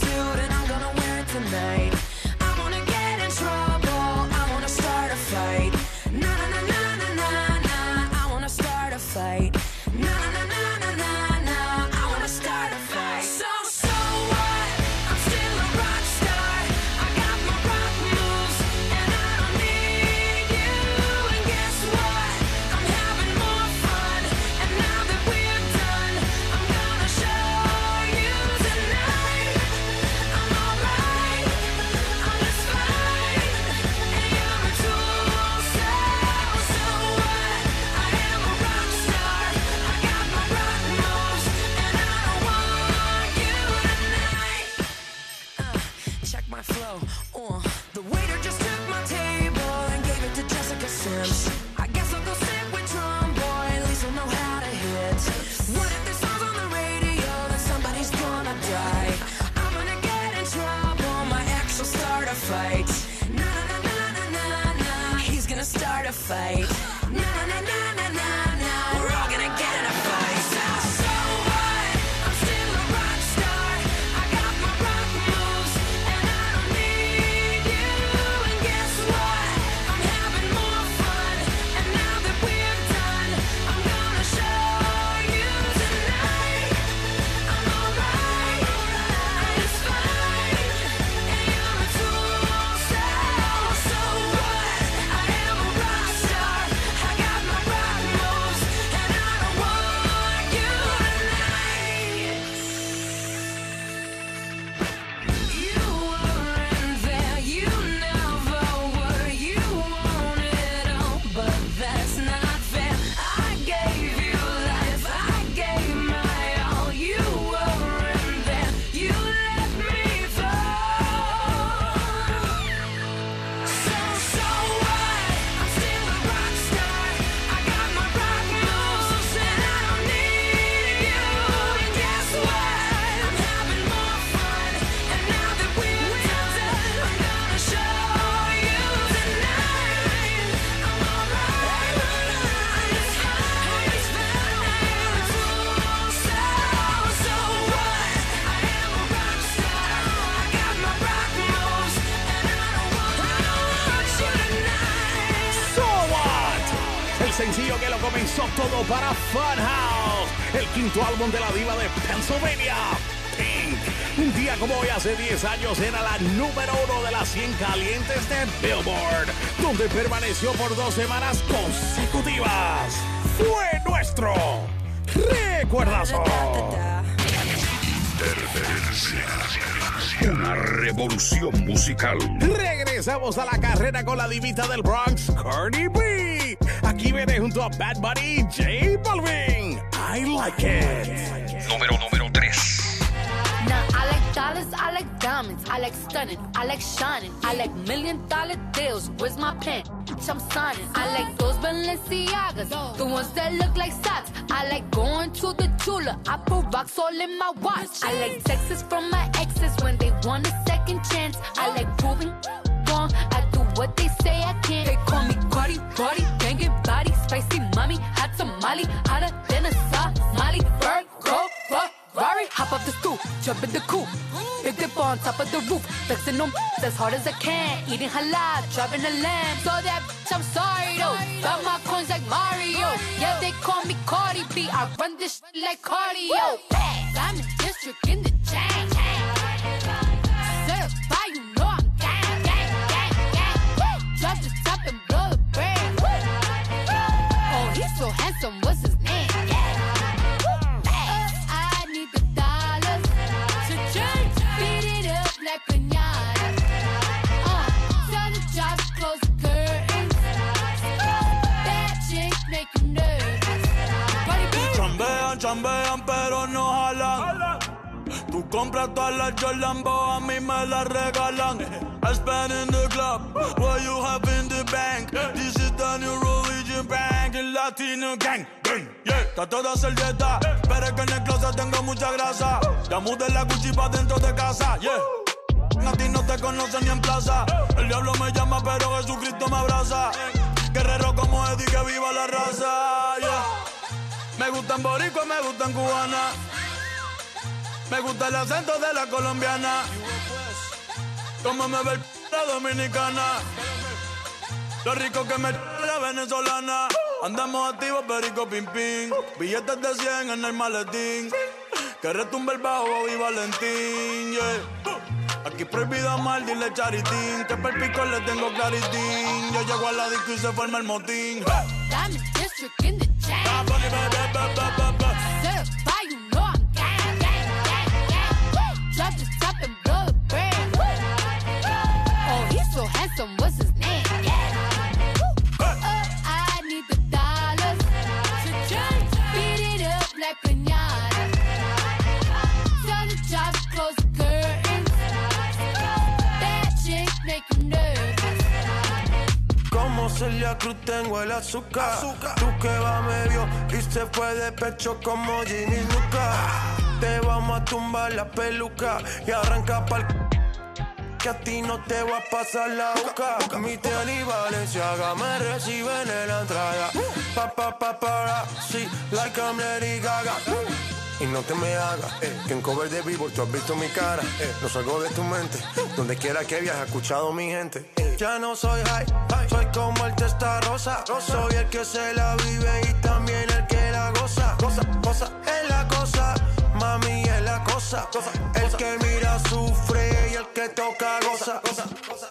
Speaker 20: check my flow. Uh, the waiter just took my table and gave it to Jessica Sims. I guess I'll go sit with Drum Boy, at least I'll know how to hit. What if this song's on the radio, then somebody's gonna die? I'm gonna get in trouble, my ex will start a fight. Na na na na na na, he's gonna start a fight. Na na na na na na na, we're all gonna get in a fight. So, so what? I'm still a rock star. I got my rock moves, and I don't need you. And guess what? I'm having more fun. And now that we're done, I'm gonna show you tonight. I'm alright, and it's fine. And you're a tool, so, so what? I am a rock star. I got my rock moves, and I don't want you tonight. You weren't there, you never were. You wanted all, but that's not fair. I gave you life, I gave my all. You weren't there, you let me fall. So, so what? I'm still a rock star. I got my rock moves, and I don't need you. And guess what? I'm having more fun. And now that we're done, I'm gonna show you tonight. I'm alright, it's fine, it's fine. So, so what? I am a rock star. I got my rock moves, and I don't want you tonight.
Speaker 8: So what? El sencillo que lo comenzó todo para Funhouse, el quinto álbum de la diva de Pennsylvania, Pink. Un día como hoy, hace diez años, era la número uno de las cien calientes de Billboard, donde permaneció por dos semanas consecutivas. Fue nuestro recuerdazo.
Speaker 10: Una revolución musical.
Speaker 8: Regresamos a la carrera con la divita del Bronx, Cardi B. Aquí viene junto a Bad Bunny, J Balvin. I like it.
Speaker 10: Número número tres.
Speaker 21: Now I like dollars, I like diamonds, I like stunning, I like shining, I like million dollar deals. Where's my pen? I'm signing. I like those Balenciagas, the ones that look like socks. I like going to the Tula, I put rocks all in my watch. I like texts from my exes when they want a second chance. I like proving wrong, I do what they say I can't. They call me Cardi, Cardi, banging body, spicy mommy, hot tamale, hotter than a Somali. Virgo, Ferrari, hop up the stoop, jump in the coupe, big dip on top of the roof, flexing them as hard as I can, eating halal, driving a lamb. So that bitch, I'm sorry though, got my coins like Mario. Yeah, they call me Cardi B, I run this shit like cardio. I'm in district in the chain. Certified, you know I'm gang, gang, gang, gang. Drop the top and blow the brand. Oh, he's so handsome, what's his name? I need the dollars to change, beat it up like piñata. Uh, tell the job to close the curtains. That chick make you nervous. Cardi B.
Speaker 17: Chambean, chambean, pero no jalan. Tú compras todas las Jordan, a mí me las regalan. I spend in the club, what you have in the bank. This is the new religion bank, el Latino gang. Yeah, trato de hacer dieta, pero es que en el closet tengo mucha grasa. Ya mudé la Gucci pa' dentro de casa, yeah. A ti no te conocen ni en plaza. El diablo me llama, pero Jesucristo me abraza. Guerrero como Eddie, que viva la raza, yeah. Me gustan boricua, me gustan cubana. Me gusta el acento de la colombiana. Como me ve la dominicana. Lo rico que me la venezolana. Andamos activos, perico, pim, pim. Billetes de cien en el maletín. Que retumbe el bajo, Bobby Valentín, yeah. Aquí prohibido amar, dile charitín. Que per pico le tengo claritín. Yo llego a la disco y se forma el motín.
Speaker 21: Diamond District in the chain. Certified, you know I'm gang, gang, gang, gang. Drop the top and blow the brand. Oh, he's so handsome, what's his name? Oh, I need the dollars to change, beat it up like piñata. Tell the job to close the curtains.
Speaker 4: Celia Cruz tengo el azúcar. azúcar. Tú que va medio y se fue de pecho como Ginny Luca. Te vamos a tumbar la peluca y arranca pa'l que a ti no te va a pasar la boca. Mi tele y Valenciaga me reciben en la entrada. Pa pa pa para, sí, like I'm Lady Gaga. Y no te me hagas, eh, que en cover de Billboard tú has visto mi cara. Eh, no salgo de tu mente, donde quiera que viajes, escuchado mi gente. Eh, ya no soy high, high, soy como el testa rosa. Soy el que se la vive y también el que la goza. Goza, goza, es la cosa, mami es la cosa. Goza, el cosa. Que mira sufre y el que toca goza. Goza, goza.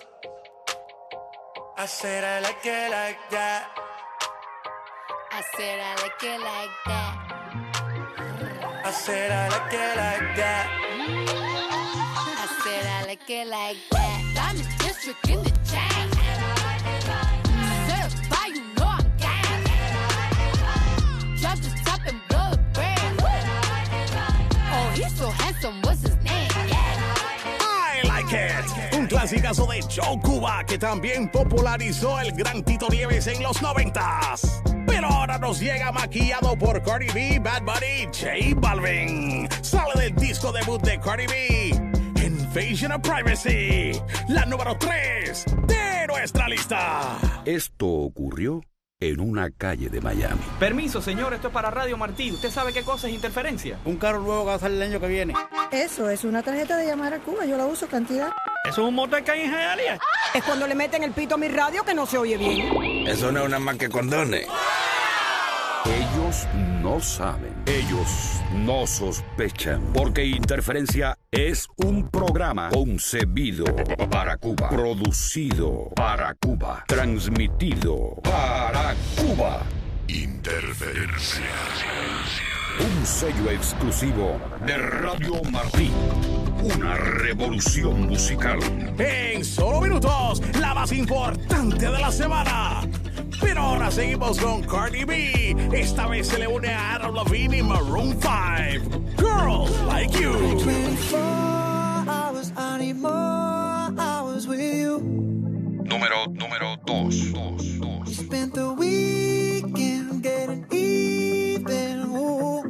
Speaker 4: I said I like it like that.
Speaker 21: I said I like it like that.
Speaker 4: I said I like it like that.
Speaker 21: I said I like it like that. Diamond District in the chain. Certified, you know I'm gang. Drop the top and blow the brand. Oh, he's so handsome, what's his name? Yeah.
Speaker 8: I like it. Un clasicazo de Joe Cuba que también popularizó el gran Tito Nieves en los noventas. Pero ahora nos llega maquillado por Cardi B, Bad Bunny, J Balvin. Sale del disco debut de Cardi B, Invasion of Privacy, la número tres de nuestra lista.
Speaker 10: Esto ocurrió en una calle de Miami.
Speaker 22: Permiso, señor, esto es para Radio Martí. ¿Usted sabe qué cosa es interferencia?
Speaker 23: Un carro nuevo que va a salir el año que viene.
Speaker 24: Eso es una tarjeta de llamar a Cuba, yo la uso cantidad.
Speaker 22: ¿Eso es un motor que hay en Hialeah?
Speaker 24: Es cuando le meten el pito a mi radio que no se oye bien.
Speaker 10: Eso no es una más que condones. Ellos no saben, ellos no sospechan, porque Interferencia es un programa concebido para Cuba, producido para Cuba, transmitido para Cuba. Interferencia. Un sello exclusivo de Radio Martí. Una revolución musical.
Speaker 8: En solo minutos, la más importante de la semana. Pero ahora seguimos con Cardi B. Esta vez se le une a Adam Levine y Maroon five. Girls Like You.
Speaker 25: twenty-four hours, I need more hours with you.
Speaker 10: Número, número dos. dos, dos.
Speaker 25: We spent the weekend getting even. Ooh.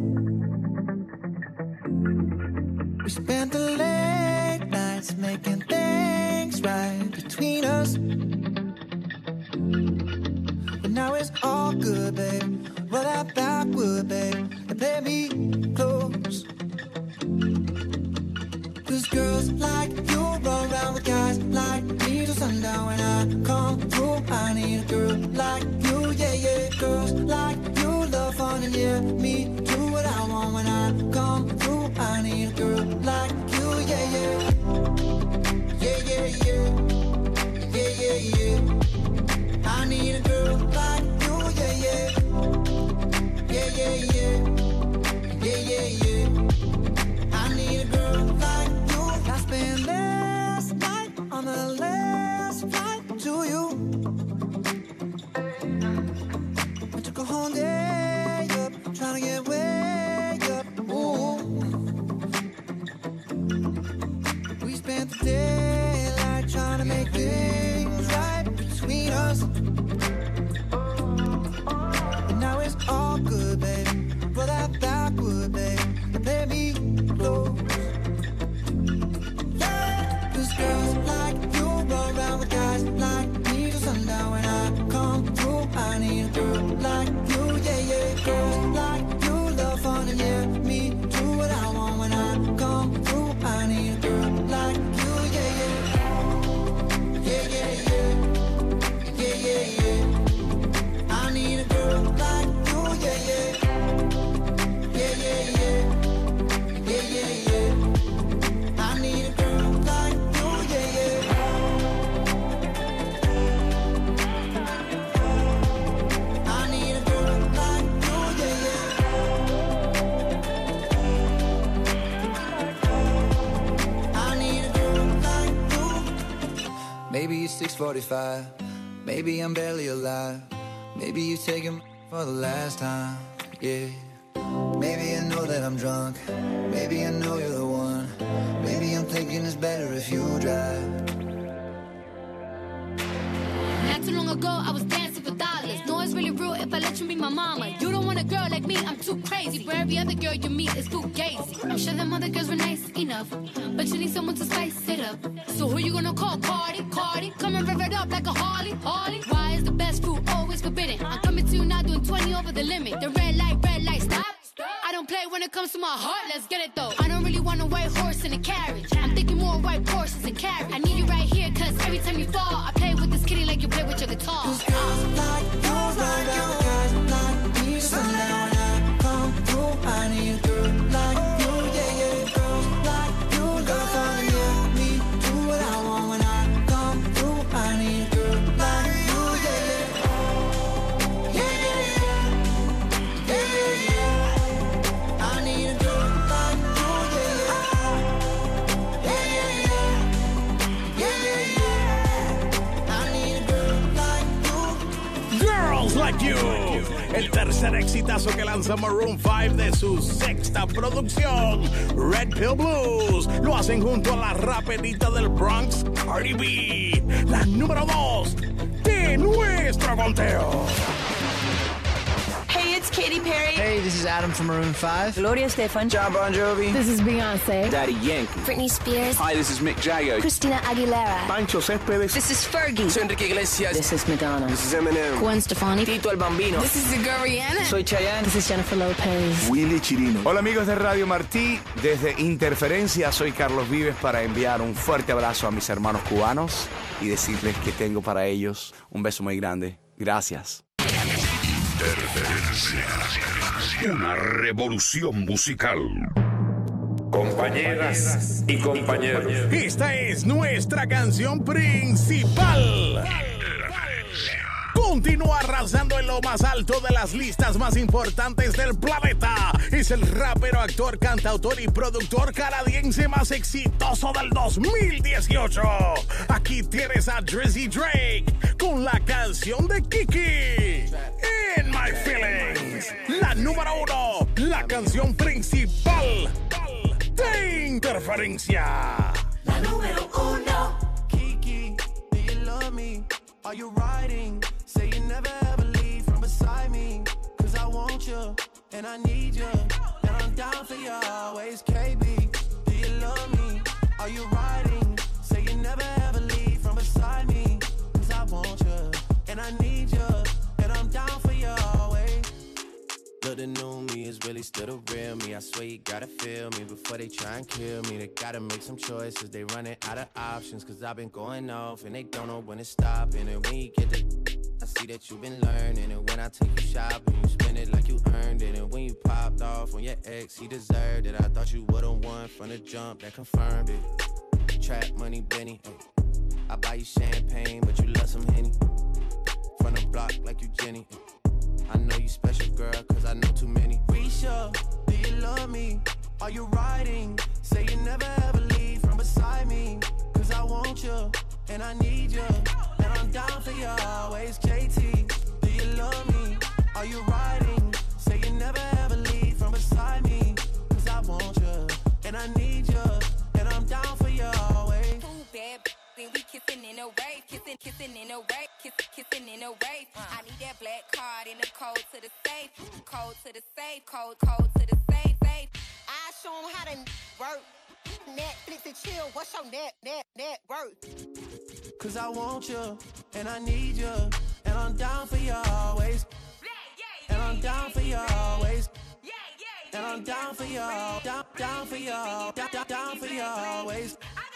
Speaker 25: We spent the late nights making things right between us. But now it's all good, babe. Roll that backward, babe, and play me close. Cause girls like you run around with guys like me till sundown. When I come through, I need a girl like you, yeah, yeah. Girls like you love fun and yeah, me do what I want. When I come through, I need a girl like you, yeah, yeah. Yeah, yeah, yeah. Yeah, yeah, yeah. I need a girl like you, yeah, yeah. Yeah, yeah, yeah. Yeah, yeah, yeah. I need a girl like you. I spent last night on the last flight to you. I took a whole day up, trying to get way up. Ooh. We spent the daylight trying to make things right between us. But now it's all good, baby. Roll that backward, baby, and play me close. Cause girls like you run around with guys like me till sundown. When I come through, I need a girl like you, yeah, yeah. Girls like you love fun and yeah, me do what I want. When I come through, I need a girl like you, yeah, yeah. Yeah, yeah, yeah. Yeah, yeah, yeah. I need a girl like you, yeah, yeah. Yeah, yeah, yeah. Yeah, yeah, yeah. I need a girl like you, yeah, yeah. I need a girl like you, yeah, yeah. I need a girl like you.
Speaker 26: Maybe it's six forty-five. Maybe I'm barely alive. Maybe you take him for the last time, yeah. Maybe I know that I'm drunk. Maybe I know you're the one. Maybe I'm thinking it's better if you drive.
Speaker 21: Not too long ago, I was dancing if I let you be my mama. You don't want a girl like me, I'm too crazy. Where every other girl you meet is fugazi. I'm sure them other girls were nice enough, but you need someone to spice it up. So who you gonna call? Cardi, Cardi. Come and rev it up like a Harley, Harley. Why is the best food always forbidden? I'm coming to you now doing twenty over the limit. The red light, red light, stop. I don't play when it comes to my heart, let's get it though. I don't really want a white horse in a carriage. I'm thinking more white horses and carriage. I need you right here, cause every time you fall, I play with this kitty like you play with your guitar.
Speaker 25: Cause girls like you, like guys like me, sundown when I come through. I need a girl like you, yeah, yeah. Girls like you, love fun, yeah. Me do what I want when I come through. I need a girl like you, yeah, yeah. Yeah, yeah, yeah. Yeah, yeah, yeah. I need a girl like you, yeah, yeah. Yeah, yeah, yeah. Yeah, yeah, yeah. I need a girl like you.
Speaker 8: Girls Like You, el tercer exitazo que lanza Maroon five de su sexta producción, Red Pill Blues. Lo hacen junto a la raperita del Bronx, Cardi B, la número dos de nuestro conteo.
Speaker 2: Hey, it's Katy Perry.
Speaker 3: Hey, this is Adam from Maroon five.
Speaker 2: Gloria Estefan.
Speaker 3: John Bon Jovi.
Speaker 2: This is Beyonce.
Speaker 3: Daddy Yankee.
Speaker 2: Britney Spears.
Speaker 3: Hi, this is Mick Jagger.
Speaker 2: Christina Aguilera.
Speaker 3: Pancho Céspedes.
Speaker 2: This is Fergie.
Speaker 3: Soy Enrique Iglesias.
Speaker 2: This is Madonna.
Speaker 3: This is Eminem.
Speaker 2: Gwen Stefani.
Speaker 3: Tito el Bambino.
Speaker 2: This is the girl Rihanna.
Speaker 3: Soy Chayanne.
Speaker 2: This is Jennifer Lopez.
Speaker 3: Willy Chirino.
Speaker 5: Hola amigos de Radio Martí, desde Interferencia soy Carlos Vives para enviar un fuerte abrazo a mis hermanos cubanos y decirles que tengo para ellos un beso muy grande. Gracias.
Speaker 10: Interferencia. Una revolución musical. Compañeras y compañeros.
Speaker 8: Esta es nuestra canción principal. Continúa arrasando en lo más alto de las listas más importantes del planeta. Es el rapero, actor, cantautor y productor canadiense más exitoso del dos mil dieciocho. Aquí tienes a Drizzy Drake con la canción de Kiki, In My Feelings. La número uno, la canción principal de Interferencia.
Speaker 25: La número uno.
Speaker 4: Kiki, do you love me? Are you riding? Say you never ever leave from beside me. Cause I want you, and I need you, and I'm down for you always. K B, do you love me? Are you riding? Say you never ever leave from beside me. Cause I want you, and I need you, and I'm down for you always. Look, the new me is really still the real me. I swear you gotta feel me before they try and kill me. They gotta make some choices, they running out of options. Cause I've been going off and they don't know when to stop. And when you get the, I see that you've been learning. And when I take you shopping, you spend it like you earned it. And when you popped off on your ex, he deserved it. I thought you would've won from the jump, that confirmed it. Trap money, Benny, ay. I buy you champagne, but you love some Henny. From the block like you Jenny. I know you special, girl, cause I know too many. Risha, do you love me? Are you riding? Say you never ever leave from beside me. Cause I want you, and I need you, and I'm down for you always. K T, do you love me? Are you riding? Say you never ever leave from beside me. Cause I want you, and I need you, and I'm down for you always.
Speaker 2: Too bad, then we kissing in a wave, kissing, kissing in a wave, kissing, kissing in a wave. I need that black card in the code to the safe, code to the safe, code, code to the safe, safe.
Speaker 6: I show 'em how to work. Netflix and chill. What's your net, net, net worth?
Speaker 4: Cause I want you, and I need you, and I'm down for you always. And I'm down for you always. And I'm down for you, down, down for you, down, down, down for you always.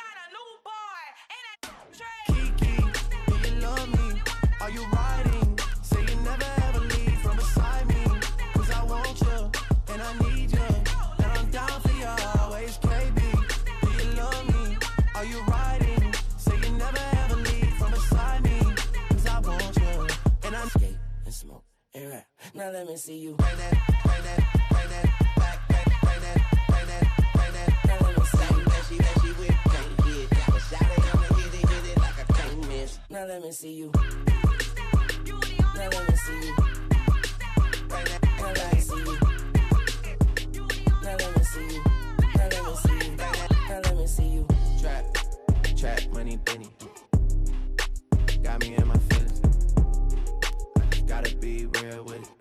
Speaker 4: Kiki, do you love me? Are you riding? Say you never ever leave from beside me. Cause I want you, and I need you, and I'm down for you always. K B, do you love me? Are you riding? Say you never ever leave from beside me. Cause I want you, and I skate and smoke and rap. Now let me see you bring that, bring that, bring that back, back, bring that, bring that, bring that. Now let me see you that she, that she with can't get. But shot it, I'ma hit it, hit it like I can't miss. Now let me see you. Now let me see you. Bring that, now let me see you. Now let me see you. Now let me see you. Bring that, now let me see you. Trap, trap money, Benny. Got me in my feelings. I just gotta be real with it.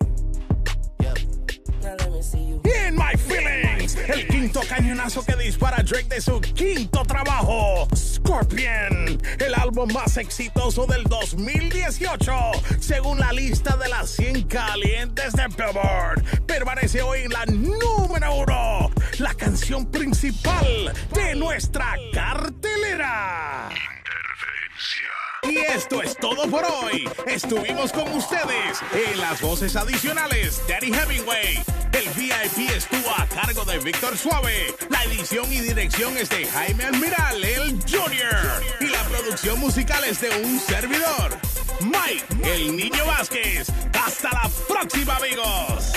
Speaker 8: quinto cañonazo que dispara Drake de su quinto trabajo, Scorpion, el álbum más exitoso del dos mil dieciocho, según la lista de las cien calientes de Billboard. Permanece hoy en la número uno, la canción principal de nuestra cartelera. Y esto es todo por hoy. Estuvimos con ustedes en las voces adicionales, Daddy Hemingway. El V I P estuvo a cargo de Víctor Suave. La edición y dirección es de Jaime Almiral, el Junior. Y la producción musical es de un servidor, Mike, el Niño Vázquez. Hasta la próxima, amigos.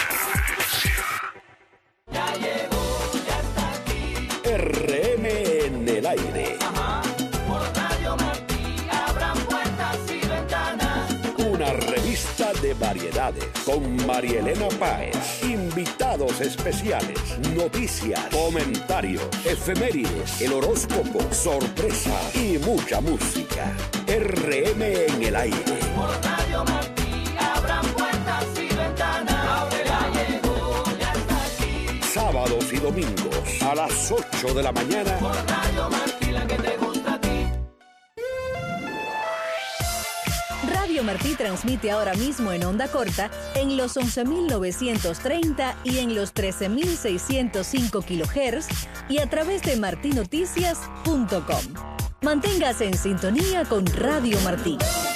Speaker 12: Ya llegó, ya está aquí.
Speaker 10: R M en el aire.
Speaker 12: Ajá, por Radio Martí abran puertas y ventanas.
Speaker 10: Una revista de variedades con Marielena Páez. Invitados especiales, noticias, comentarios, efemérides, el horóscopo, sorpresas y mucha música. R M en el aire.
Speaker 12: Por Radio Martí abran puertas y ventanas. Ya llegó, ya está aquí.
Speaker 10: Sábados y domingos a las ocho de la mañana.
Speaker 12: Por Radio Martí, la que te gusta a ti.
Speaker 7: Radio Martí transmite ahora mismo en onda corta en los once mil novecientos treinta y en los trece mil seiscientos cinco kilohertz y a través de martinoticias punto com. Manténgase en sintonía con Radio Martí.